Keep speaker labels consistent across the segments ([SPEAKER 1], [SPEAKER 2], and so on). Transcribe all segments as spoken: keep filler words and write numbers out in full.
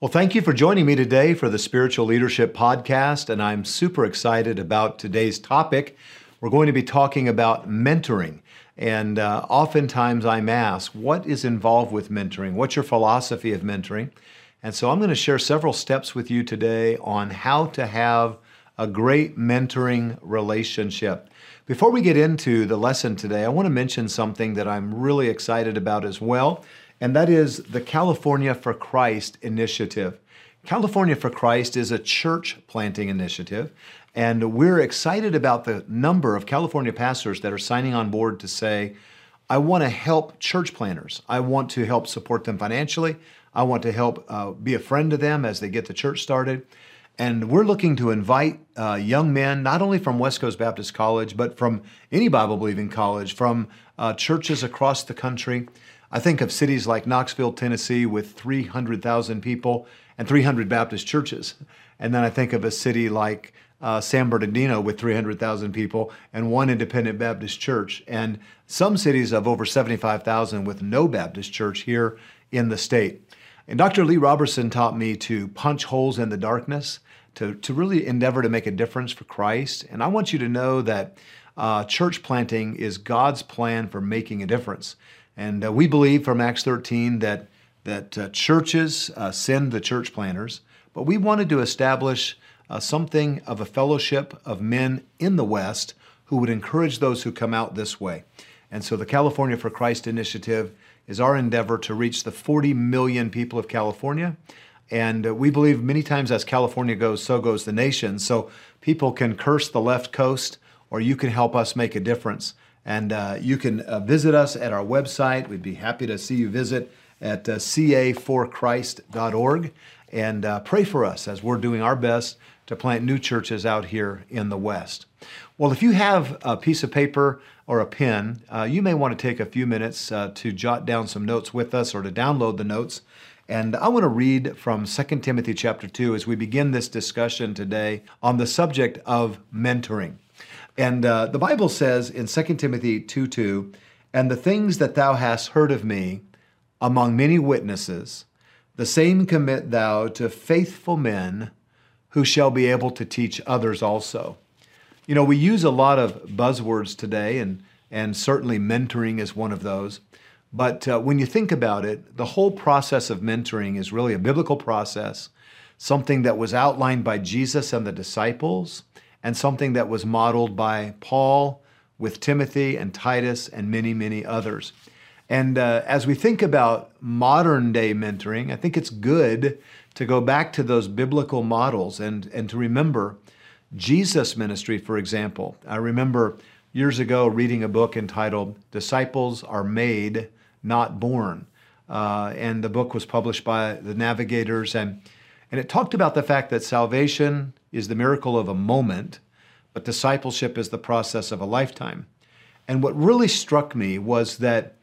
[SPEAKER 1] Well, thank you for joining me today for the Spiritual Leadership Podcast, and I'm super excited about today's topic. We're going to be talking about mentoring, and uh, oftentimes I'm asked, what is involved with mentoring? What's your philosophy of mentoring? And so I'm going to share several steps with you today on how to have a great mentoring relationship. Before we get into the lesson today, I want to mention something that I'm really excited about as well, and that is the California for Christ initiative. California for Christ is a church planting initiative, and we're excited about the number of California pastors that are signing on board to say, I want to help church planters. I want to help support them financially. I want to help uh, be a friend to them as they get the church started. And we're looking to invite uh, young men, not only from West Coast Baptist College, but from any Bible-believing college, from uh, churches across the country. I think of cities like Knoxville, Tennessee, with three hundred thousand people and three hundred Baptist churches. And then I think of a city like uh, San Bernardino with three hundred thousand people and one independent Baptist church. And some cities of over seventy-five thousand with no Baptist church here in the state. And Doctor Lee Roberson taught me to punch holes in the darkness, to, to really endeavor to make a difference for Christ. And I want you to know that uh, church planting is God's plan for making a difference. And uh, we believe from Acts thirteen that, that uh, churches uh, send the church planters, but we wanted to establish uh, something of a fellowship of men in the West who would encourage those who come out this way. And so the California for Christ initiative is our endeavor to reach the forty million people of California. And uh, we believe many times as California goes, so goes the nation. So people can curse the left coast, or you can help us make a difference. And uh, you can uh, visit us at our website. We'd be happy to see you visit at uh, c a for christ dot org. And uh, pray for us as we're doing our best to plant new churches out here in the West. Well, if you have a piece of paper or a pen, uh, you may want to take a few minutes uh, to jot down some notes with us or to download the notes. And I want to read from Second Timothy chapter two as we begin this discussion today on the subject of mentoring. And uh, the Bible says in Second Timothy two two, and the things that thou hast heard of me among many witnesses, the same commit thou to faithful men who shall be able to teach others also. You know, we use a lot of buzzwords today, and, and certainly mentoring is one of those. But uh, when you think about it, the whole process of mentoring is really a biblical process, something that was outlined by Jesus and the disciples, and something that was modeled by Paul with Timothy and Titus and many, many others. And uh, as we think about modern day mentoring, I think it's good to go back to those biblical models and, and to remember Jesus' ministry, for example. I remember years ago reading a book entitled Disciples Are Made, Not Born. Uh, and the book was published by the Navigators, and, and it talked about the fact that salvation is the miracle of a moment, but discipleship is the process of a lifetime. And what really struck me was that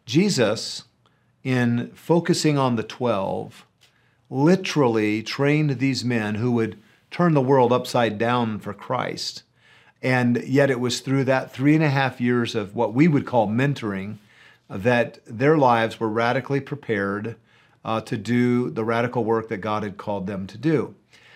[SPEAKER 1] Jesus, in focusing on the twelve, literally trained these men who would turn the world upside down for Christ. And yet it was through that three and a half years of what we would call mentoring that their lives were radically prepared uh, to do the radical work that God had called them to do.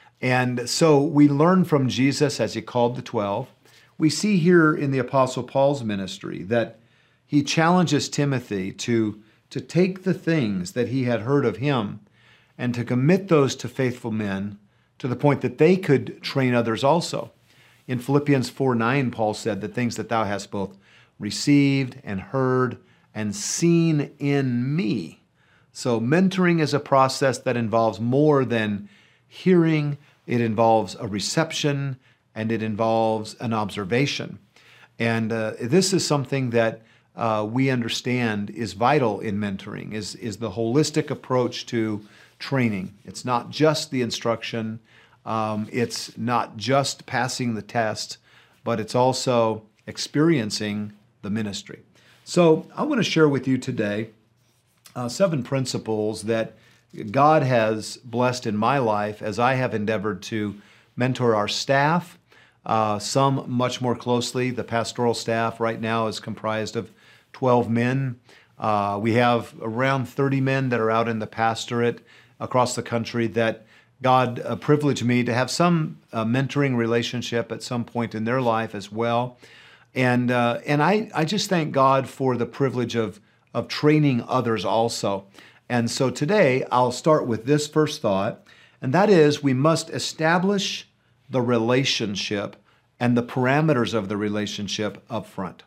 [SPEAKER 1] And so we learn from Jesus as he called the twelve. We see here in the Apostle Paul's ministry that he challenges Timothy to, to take the things that he had heard of him and to commit those to faithful men to the point that they could train others also. In Philippians four nine, Paul said, the things that thou hast both received and heard and seen in me. So mentoring is a process that involves more than hearing. It involves a reception, and it involves an observation. And uh, this is something that uh, we understand is vital in mentoring, is, is the holistic approach to training. It's not just the instruction, um, it's not just passing the test, but it's also experiencing the ministry. So I want to share with you today uh, seven principles that God has blessed in my life as I have endeavored to mentor our staff, uh, some much more closely. The pastoral staff right now is comprised of twelve men. Uh, we have around thirty men that are out in the pastorate across the country that God uh, privileged me to have some uh, mentoring relationship at some point in their life as well. And uh, and I, I just thank God for the privilege of, of training others also. And so today I'll start with this first thought, and that is we must establish the relationship and the parameters of the relationship up front.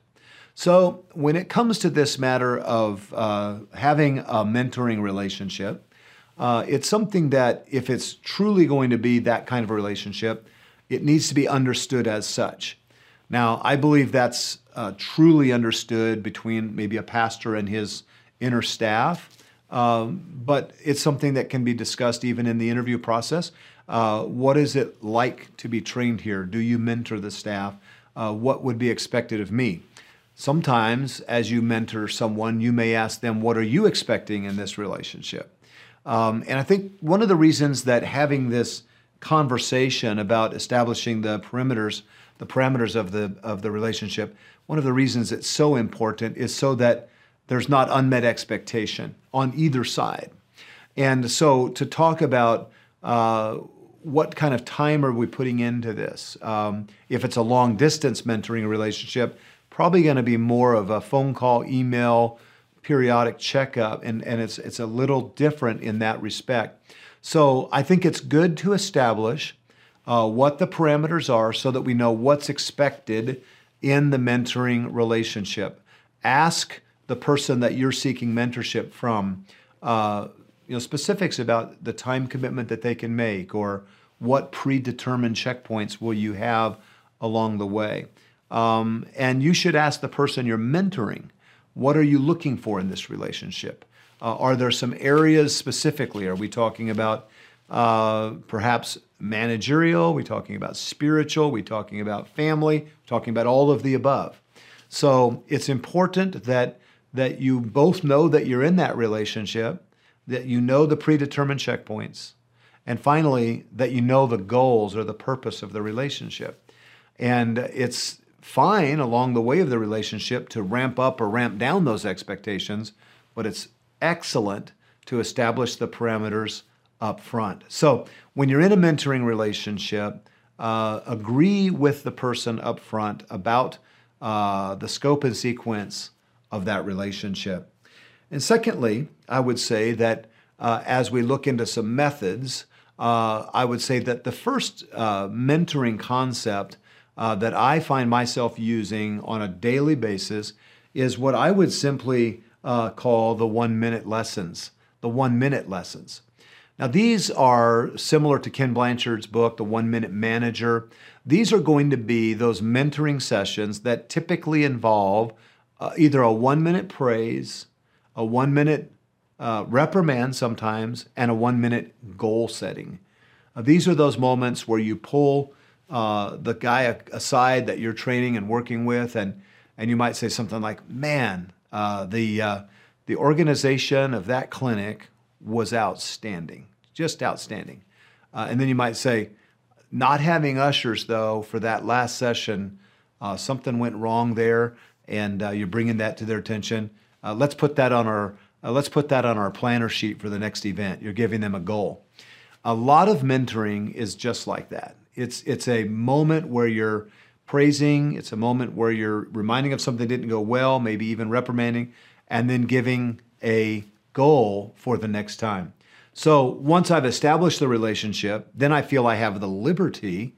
[SPEAKER 1] So when it comes to this matter of uh, having a mentoring relationship, uh, it's something that if it's truly going to be that kind of a relationship, it needs to be understood as such. Now, I believe that's uh, truly understood between maybe a pastor and his inner staff, um, but it's something that can be discussed even in the interview process. Uh, what is it like to be trained here? Do you mentor the staff? Uh, what would be expected of me? Sometimes, as you mentor someone, you may ask them, what are you expecting in this relationship? Um, and I think one of the reasons that having this conversation about establishing the perimeters, the parameters of the of the relationship, one of the reasons it's so important is so that there's not unmet expectation on either side. And so to talk about uh, what kind of time are we putting into this? Um, if it's a long distance mentoring relationship, probably going to be more of a phone call, email, periodic checkup, and, and it's it's a little different in that respect. So I think it's good to establish uh, what the parameters are so that we know what's expected in the mentoring relationship. Ask the person that you're seeking mentorship from, uh, you know, specifics about the time commitment that they can make, or what predetermined checkpoints will you have along the way. Um, and you should ask the person you're mentoring, what are you looking for in this relationship? Uh, are there some areas specifically? Are we talking about uh, perhaps managerial? Are we talking about spiritual? Are we talking about family? Talking about all of the above. So it's important that, that you both know that you're in that relationship, that you know the predetermined checkpoints, and finally, that you know the goals or the purpose of the relationship. And it's fine along the way of the relationship to ramp up or ramp down those expectations, but it's excellent to establish the parameters up front. So when you're in a mentoring relationship, uh, agree with the person up front about uh, the scope and sequence of that relationship. And secondly, I would say that uh, as we look into some methods, uh, I would say that the first uh, mentoring concept Uh, that I find myself using on a daily basis is what I would simply uh, call the one-minute lessons, the one-minute lessons. Now, these are similar to Ken Blanchard's book, The One-Minute Manager. These are going to be those mentoring sessions that typically involve uh, either a one-minute praise, a one-minute uh, reprimand sometimes, and a one-minute goal setting. Uh, these are those moments where you pull Uh, the guy aside that you're training and working with, and and you might say something like, "Man, uh, the uh, the organization of that clinic was outstanding, just outstanding." Uh, and then you might say, "Not having ushers though for that last session, uh, something went wrong there," and uh, you're bringing that to their attention. Uh, let's put that on our uh, let's put that on our planner sheet for the next event. You're giving them a goal. A lot of mentoring is just like that. It's it's a moment where you're praising. It's a moment where you're reminding of something that didn't go well, maybe even reprimanding, and then giving a goal for the next time. So once I've established the relationship, then I feel I have the liberty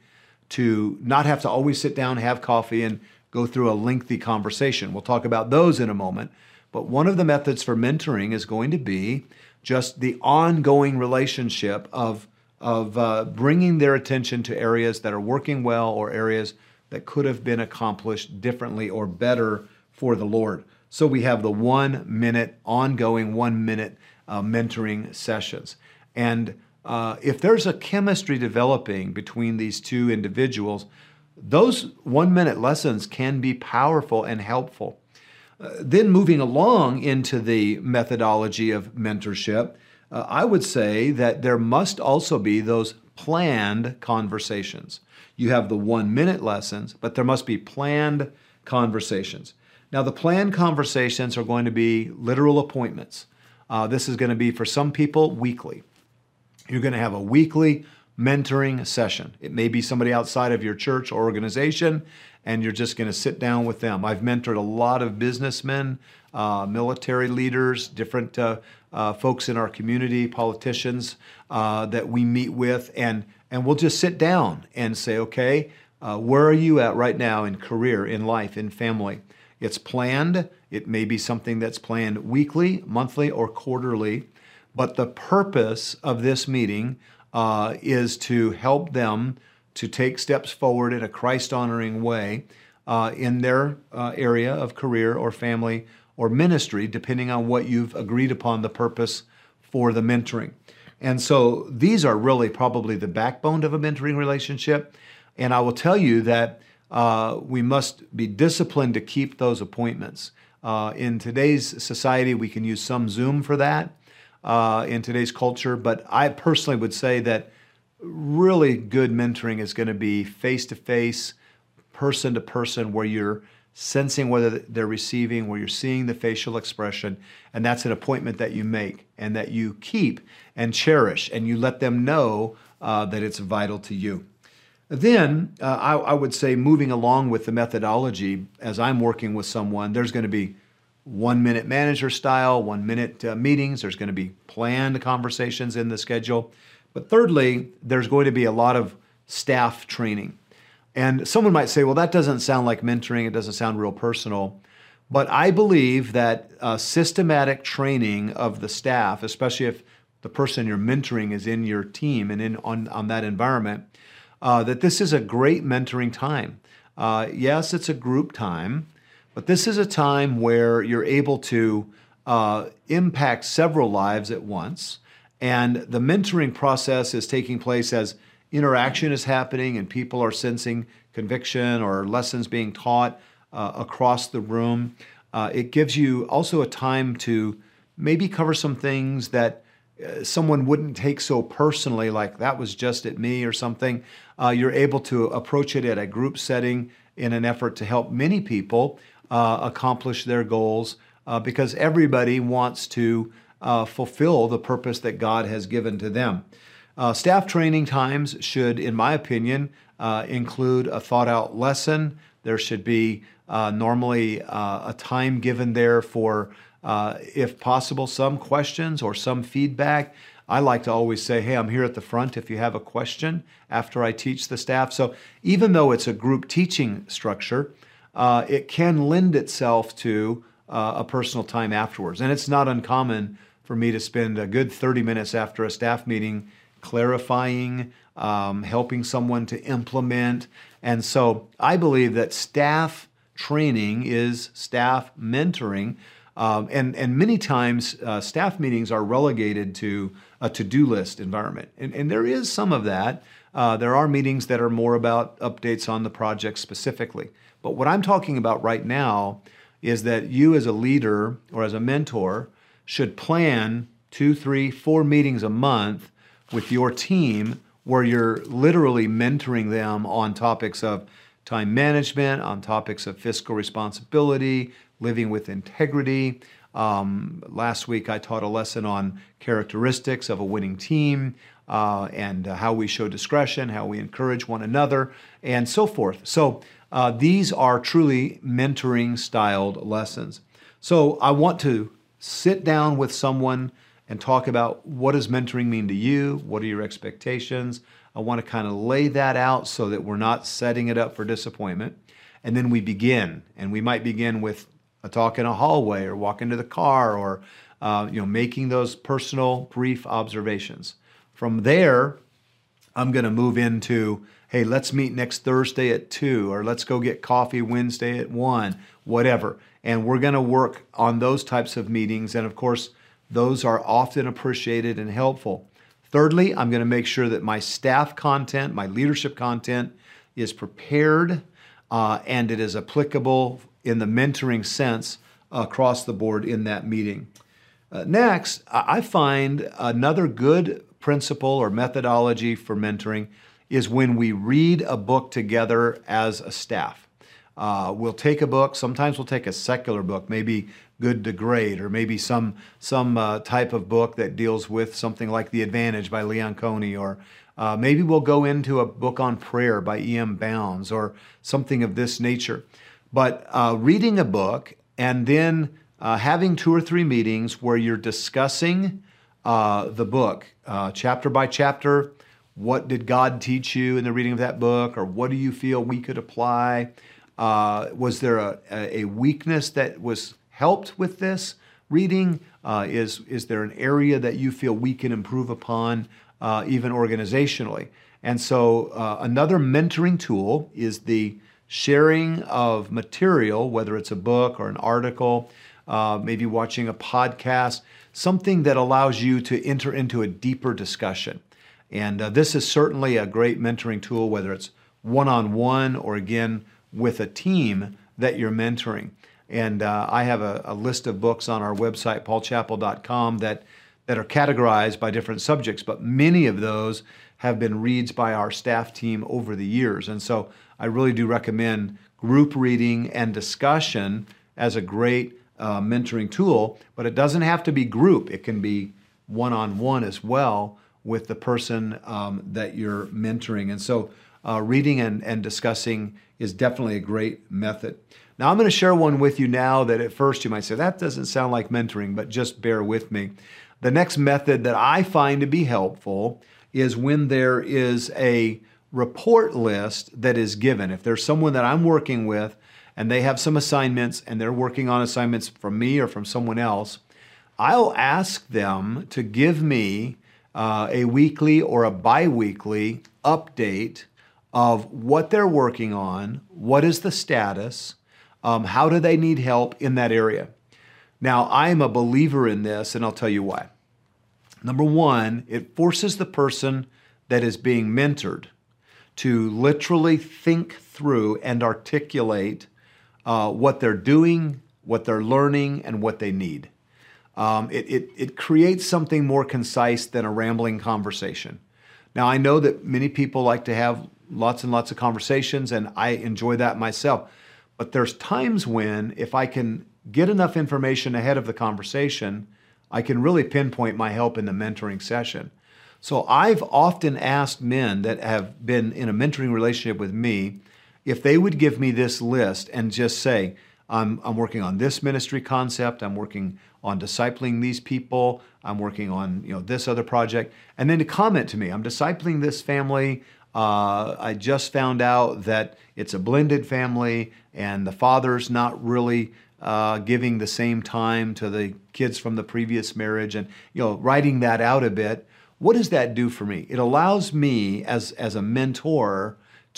[SPEAKER 1] to not have to always sit down, have coffee, and go through a lengthy conversation. We'll talk about those in a moment. But one of the methods for mentoring is going to be just the ongoing relationship of of uh, bringing their attention to areas that are working well or areas that could have been accomplished differently or better for the Lord. So we have the one-minute, ongoing one-minute uh, mentoring sessions. And uh, if there's a chemistry developing between these two individuals, those one-minute lessons can be powerful and helpful. Uh, then moving along into the methodology of mentorship, Uh, I would say that there must also be those planned conversations. You have the one-minute lessons, but there must be planned conversations. Now, the planned conversations are going to be literal appointments. Uh, this is going to be, for some people, weekly. You're going to have a weekly mentoring session. It may be somebody outside of your church or organization, and you're just going to sit down with them. I've mentored a lot of businessmen, uh, military leaders, different uh, uh, folks in our community, politicians uh, that we meet with, and, and we'll just sit down and say, okay, uh, where are you at right now in career, in life, in family? It's planned. It may be something that's planned weekly, monthly, or quarterly, but the purpose of this meeting uh, is to help them to take steps forward in a Christ-honoring way uh, in their uh, area of career or family or ministry, depending on what you've agreed upon the purpose for the mentoring. And so these are really probably the backbone of a mentoring relationship. And I will tell you that uh, we must be disciplined to keep those appointments. Uh, in today's society, we can use some Zoom for that uh, in today's culture, but I personally would say that really good mentoring is going to be face-to-face, person-to-person, where you're sensing whether they're receiving, where you're seeing the facial expression, and that's an appointment that you make and that you keep and cherish, and you let them know uh, that it's vital to you. Then uh, I, I would say, moving along with the methodology, as I'm working with someone, there's going to be one-minute manager style, one-minute uh, meetings. There's going to be planned conversations in the schedule. But thirdly, there's going to be a lot of staff training. And someone might say, well, that doesn't sound like mentoring. It doesn't sound real personal. But I believe that uh, systematic training of the staff, especially if the person you're mentoring is in your team and in on, on that environment, uh, that this is a great mentoring time. Uh, yes, it's a group time, but this is a time where you're able to uh, impact several lives at once. And the mentoring process is taking place as interaction is happening and people are sensing conviction or lessons being taught uh, across the room. Uh, it gives you also a time to maybe cover some things that uh, someone wouldn't take so personally, like that was just at me or something. Uh, you're able to approach it at a group setting in an effort to help many people uh, accomplish their goals uh, because everybody wants to Uh, fulfill the purpose that God has given to them. Uh, staff training times should, in my opinion, uh, include a thought-out lesson. There should be uh, normally uh, a time given there for, uh, if possible, some questions or some feedback. I like to always say, hey, I'm here at the front if you have a question after I teach the staff. So even though it's a group teaching structure, uh, it can lend itself to uh, a personal time afterwards. And it's not uncommon for me to spend a good thirty minutes after a staff meeting clarifying, um, helping someone to implement. And so I believe that staff training is staff mentoring. Um, and, and many times uh, staff meetings are relegated to a to-do list environment. And, and there is some of that. Uh, there are meetings that are more about updates on the project specifically. But what I'm talking about right now is that you as a leader or as a mentor should plan two, three, four meetings a month with your team where you're literally mentoring them on topics of time management, on topics of fiscal responsibility, living with integrity. Um, last week I taught a lesson on characteristics of a winning team uh, and uh, how we show discretion, how we encourage one another, and so forth. So uh, these are truly mentoring styled lessons. So I want to sit down with someone and talk about what does mentoring mean to you? What are your expectations? I want to kind of lay that out so that we're not setting it up for disappointment. And then we begin. And we might begin with a talk in a hallway or walk into the car or uh, you know, making those personal brief observations. From there, I'm going to move into, hey, let's meet next Thursday at two, or let's go get coffee Wednesday at one, whatever. And we're going to work on those types of meetings. And of course, those are often appreciated and helpful. Thirdly, I'm going to make sure that my staff content, my leadership content is prepared uh, and it is applicable in the mentoring sense across the board in that meeting. Uh, next, I find another good principle or methodology for mentoring is when we read a book together as a staff. Uh, we'll take a book, sometimes we'll take a secular book, maybe Good to Great, or maybe some some uh, type of book that deals with something like The Advantage by Leon Coney, or uh, maybe we'll go into a book on prayer by E M Bounds, or something of this nature. But uh, reading a book and then uh, having two or three meetings where you're discussing uh, the book, uh, chapter by chapter. What did God teach you in the reading of that book, or what do you feel we could apply? Uh, was there a, a weakness that was helped with this reading? Uh, is, is there an area that you feel we can improve upon, uh, even organizationally? And so uh, another mentoring tool is the sharing of material, whether it's a book or an article, uh, maybe watching a podcast, something that allows you to enter into a deeper discussion. And uh, this is certainly a great mentoring tool, whether it's one-on-one or, again, with a team that you're mentoring. And uh, I have a, a list of books on our website, paul chappell dot com, that, that are categorized by different subjects, but many of those have been reads by our staff team over the years. And so I really do recommend group reading and discussion as a great uh, mentoring tool, but it doesn't have to be group. It can be one-on-one as well with the person um, that you're mentoring. And so uh, reading and, and discussing is definitely a great method. Now I'm going to share one with you now that at first you might say, that doesn't sound like mentoring, but just bear with me. The next method that I find to be helpful is when there is a report list that is given. If there's someone that I'm working with and they have some assignments and they're working on assignments from me or from someone else, I'll ask them to give me uh, a weekly or a bi-weekly update of what they're working on, what is the status, um, how do they need help in that area. Now, I'm a believer in this, and I'll tell you why. Number one, it forces the person that is being mentored to literally think through and articulate uh, what they're doing, what they're learning, and what they need. Um, it, it, it creates something more concise than a rambling conversation. Now, I know that many people like to have lots and lots of conversations, and I enjoy that myself. But there's times when, if I can get enough information ahead of the conversation, I can really pinpoint my help in the mentoring session. So I've often asked men that have been in a mentoring relationship with me if they would give me this list and just say, I'm, I'm working on this ministry concept, I'm working on discipling these people, I'm working on you know this other project, and then to comment to me, I'm discipling this family, uh, I just found out that it's a blended family and the father's not really uh, giving the same time to the kids from the previous marriage, and you know writing that out a bit. What does that do for me? It allows me as, as a mentor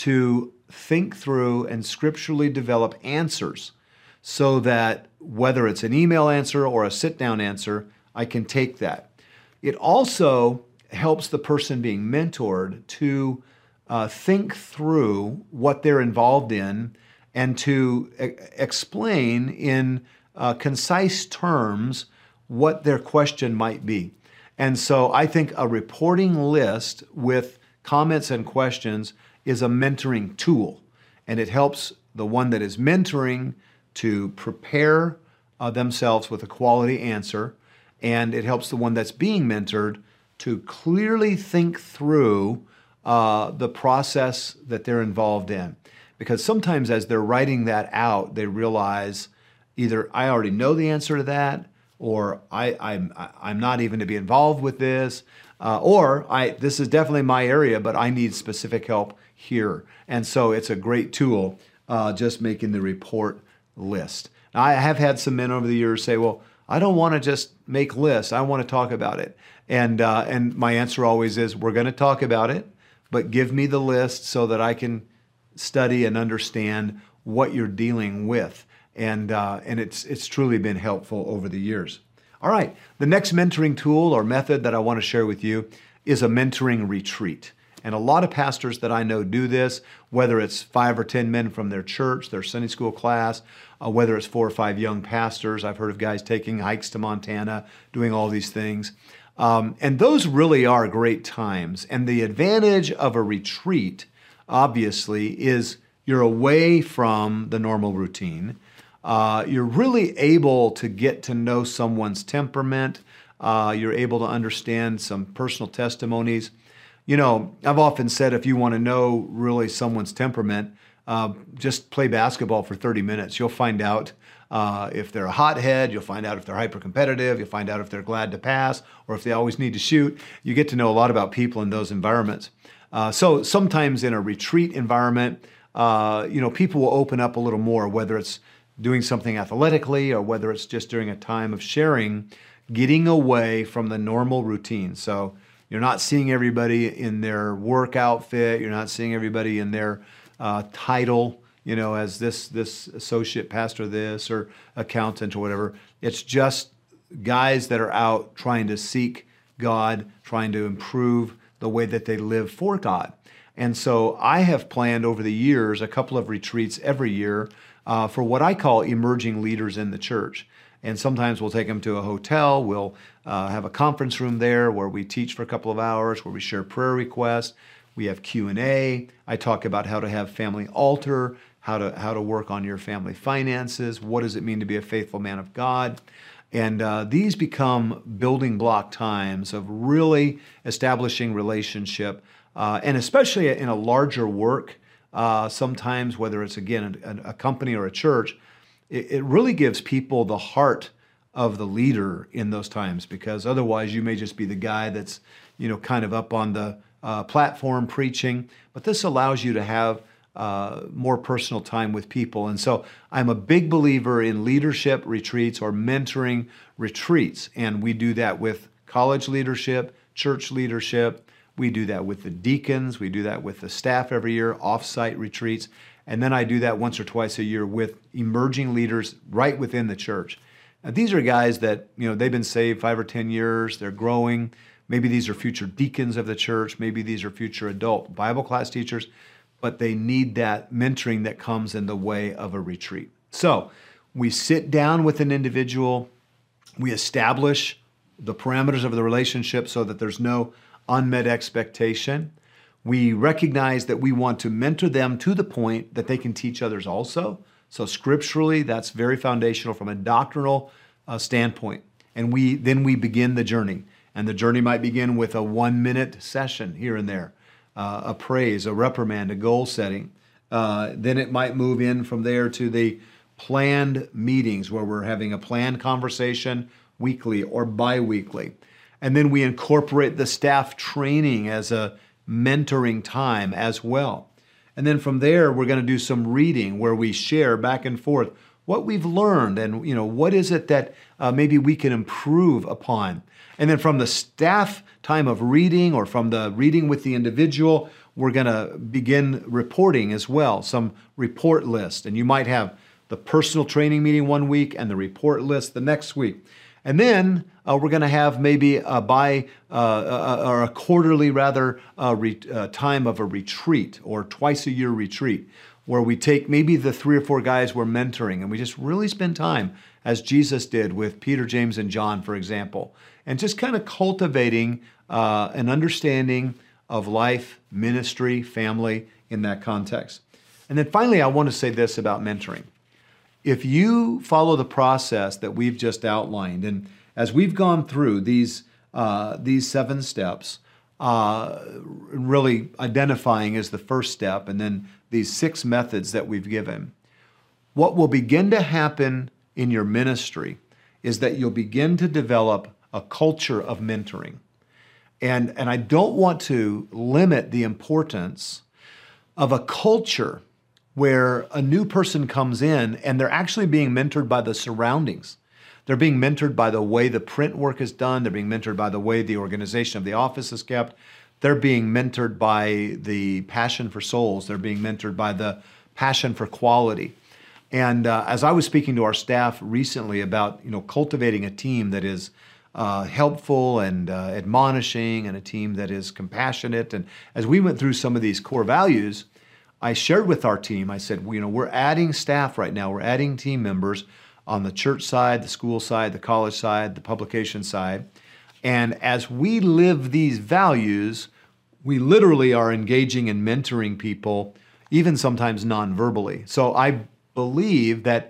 [SPEAKER 1] to think through and scripturally develop answers so that whether it's an email answer or a sit-down answer, I can take that. It also helps the person being mentored to uh, think through what they're involved in and to e- explain in uh, concise terms what their question might be. And so I think a reporting list with comments and questions is a mentoring tool, and it helps the one that is mentoring to prepare uh, themselves with a quality answer, and it helps the one that's being mentored to clearly think through uh, the process that they're involved in. Because sometimes as they're writing that out, they realize either I already know the answer to that, or I, I'm, I'm not even to be involved with this, uh, or I, this is definitely my area, but I need specific help here. And so it's a great tool, uh, just making the report list. Now, I have had some men over the years say, well, I don't want to just make lists, I want to talk about it. And, uh, and my answer always is, we're going to talk about it, but give me the list so that I can study and understand what you're dealing with. And, uh, and it's, it's truly been helpful over the years. All right, the next mentoring tool or method that I want to share with you is a mentoring retreat. And a lot of pastors that I know do this, whether it's five or ten men from their church, their Sunday school class, uh, whether it's four or five young pastors. I've heard of guys taking hikes to Montana, doing all these things. Um, and those really are great times. And the advantage of a retreat, obviously, is you're away from the normal routine. Uh, you're really able to get to know someone's temperament. Uh, you're able to understand some personal testimonies. You know, I've often said if you want to know really someone's temperament, uh, just play basketball for thirty minutes. You'll find out uh, if they're a hothead. You'll find out if they're hyper-competitive. You'll find out if they're glad to pass or if they always need to shoot. You get to know a lot about people in those environments. Uh, so sometimes in a retreat environment, uh, you know, people will open up a little more, whether it's doing something athletically or whether it's just during a time of sharing, getting away from the normal routine. So you're not seeing everybody in their work outfit. You're not seeing everybody in their uh, title, you know, as this this associate pastor this or accountant or whatever. It's just guys that are out trying to seek God, trying to improve the way that they live for God. And so I have planned over the years a couple of retreats every year uh, for what I call emerging leaders in the church. And sometimes we'll take them to a hotel. We'll uh, have a conference room there where we teach for a couple of hours, where we share prayer requests. We have Q and A. I talk about how to have family altar, how to how to work on your family finances. What does it mean to be a faithful man of God? And uh, these become building block times of really establishing relationship, uh, and especially in a larger work. Uh, sometimes, whether it's again a, a company or a church, it really gives people the heart of the leader in those times, because otherwise you may just be the guy that's, you know, kind of up on the uh, platform preaching. But this allows you to have uh, more personal time with people. And so I'm a big believer in leadership retreats or mentoring retreats. And we do that with college leadership, church leadership. We do that with the deacons. We do that with the staff every year, off-site retreats. And then I do that once or twice a year with emerging leaders right within the church. Now, these are guys that, you know, they've been saved five or ten years. They're growing. Maybe these are future deacons of the church. Maybe these are future adult Bible class teachers. But they need that mentoring that comes in the way of a retreat. So we sit down with an individual. We establish the parameters of the relationship so that there's no unmet expectation. We recognize that we want to mentor them to the point that they can teach others also. So scripturally, that's very foundational from a doctrinal uh, standpoint. And we then we begin the journey. And the journey might begin with a one-minute session here and there, uh, a praise, a reprimand, a goal setting. Uh, then it might move in from there to the planned meetings where we're having a planned conversation weekly or bi-weekly. And then we incorporate the staff training as a mentoring time as well. And then from there, we're going to do some reading where we share back and forth what we've learned and, you know, what is it that uh, maybe we can improve upon. And then from the staff time of reading or from the reading with the individual, we're going to begin reporting as well, some report list. And you might have the personal training meeting one week and the report list the next week. And then uh, we're going to have maybe a bi uh, uh, or a quarterly rather uh, re- uh, time of a retreat or twice a year retreat where we take maybe the three or four guys we're mentoring and we just really spend time as Jesus did with Peter, James, and John, for example, and just kind of cultivating uh, an understanding of life, ministry, family in that context. And then finally, I want to say this about mentoring. If you follow the process that we've just outlined, and as we've gone through these uh, these seven steps, uh, really identifying as the first step, and then these six methods that we've given, what will begin to happen in your ministry is that you'll begin to develop a culture of mentoring. And, and I don't want to limit the importance of a culture where a new person comes in and they're actually being mentored by the surroundings. They're being mentored by the way the print work is done. They're being mentored by the way the organization of the office is kept. They're being mentored by the passion for souls. They're being mentored by the passion for quality. And uh, as I was speaking to our staff recently about, you know, cultivating a team that is uh, helpful and uh, admonishing and a team that is compassionate, and as we went through some of these core values, I shared with our team, I said, you know, we're adding staff right now. We're adding team members on the church side, the school side, the college side, the publication side. And as we live these values, we literally are engaging and mentoring people, even sometimes non-verbally. So I believe that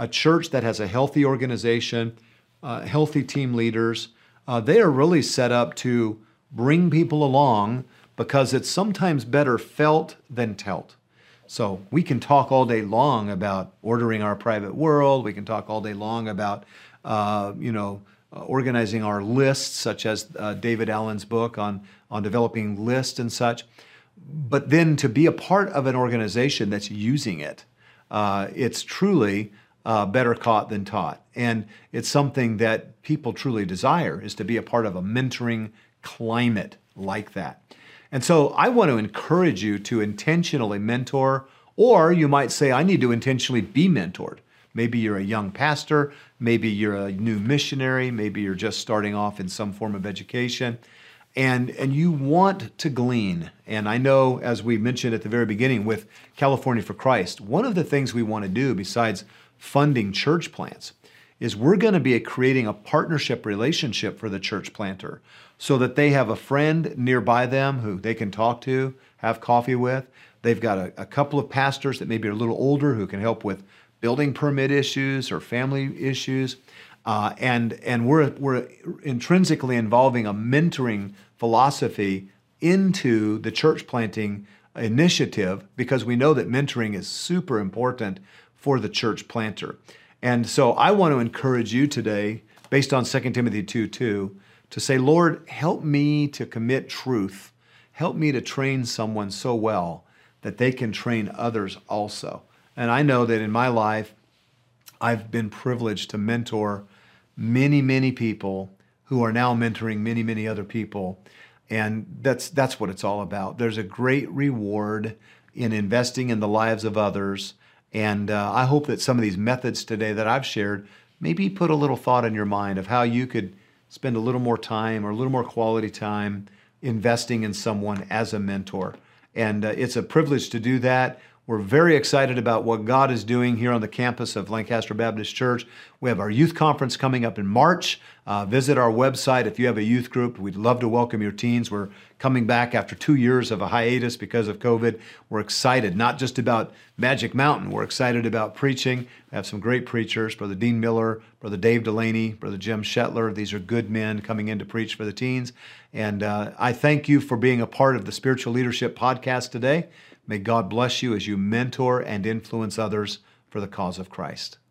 [SPEAKER 1] a church that has a healthy organization, uh, healthy team leaders, uh, they are really set up to bring people along because it's sometimes better felt than telt. So we can talk all day long about ordering our private world. We can talk all day long about, uh, you know, uh, organizing our lists, such as uh, David Allen's book on, on developing lists and such. But then to be a part of an organization that's using it, uh, it's truly uh, better caught than taught. And it's something that people truly desire, is to be a part of a mentoring climate like that. And so I want to encourage you to intentionally mentor, or you might say, I need to intentionally be mentored. Maybe you're a young pastor, maybe you're a new missionary, maybe you're just starting off in some form of education, and, and you want to glean. And I know, as we mentioned at the very beginning with California for Christ, one of the things we want to do besides funding church plants is we're going to be creating a partnership relationship for the church planter so that they have a friend nearby them who they can talk to, have coffee with. They've got a, a couple of pastors that maybe are a little older who can help with building permit issues or family issues. Uh, and and we're, we're intrinsically involving a mentoring philosophy into the church planting initiative because we know that mentoring is super important for the church planter. And so I want to encourage you today, based on Second Timothy two two, to say, Lord, help me to commit truth. Help me to train someone so well that they can train others also. And I know that in my life, I've been privileged to mentor many, many people who are now mentoring many, many other people. And that's that's what it's all about. There's a great reward in investing in the lives of others. And uh, I hope that some of these methods today that I've shared maybe put a little thought in your mind of how you could spend a little more time or a little more quality time investing in someone as a mentor. And uh, it's a privilege to do that. We're very excited about what God is doing here on the campus of Lancaster Baptist Church. We have our youth conference coming up in March. Uh, visit our website if you have a youth group. We'd love to welcome your teens. We're coming back after two years of a hiatus because of COVID. We're excited, not just about Magic Mountain. We're excited about preaching. We have some great preachers, Brother Dean Miller, Brother Dave Delaney, Brother Jim Shetler. These are good men coming in to preach for the teens. And uh, I thank you for being a part of the Spiritual Leadership Podcast today. May God bless you as you mentor and influence others for the cause of Christ.